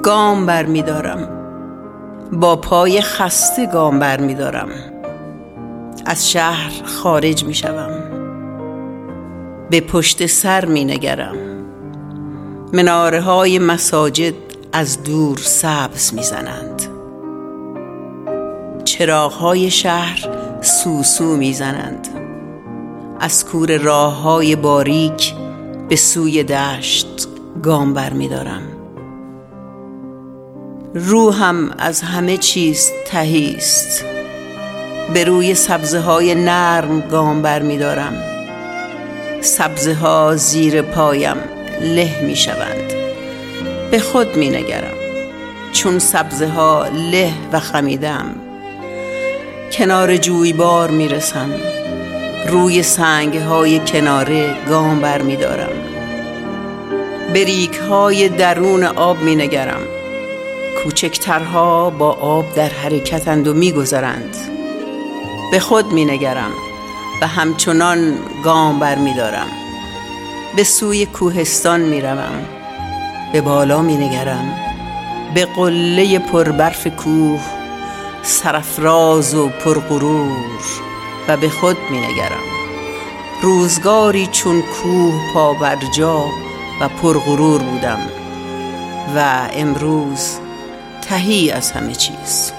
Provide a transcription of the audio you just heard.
گام بر می دارم، با پای خسته گام بر می دارم. از شهر خارج می شوم، به پشت سر می نگرم. مناره های مساجد از دور سبز می زنند. چراغ های شهر سوسو می زنند. از کور راه های باریک به سوی دشت گام بر می دارم. روحم از همه چیز تهی است، به روی سبزه های نرم گام بر می دارم. سبزه ها زیر پایم له می شوند. به خود می نگرم، چون سبزه ها له و خمیدم. کنار جویبار می رسم، روی سنگ های کناره گام بر می دارم. به ریگ های درون آب می نگرم. کوچکترها با آب در حرکتند و می گذرند. به خود می نگرم و همچنان گام بر می دارم. به سوی کوهستان می روم، به بالا می نگرم. به قله پربرف کوه سرافراز و پرغرور و به خود می نگرم. روزگاری چون کوه پابرجا و پرغرور بودم و امروز تهی از همه چیز.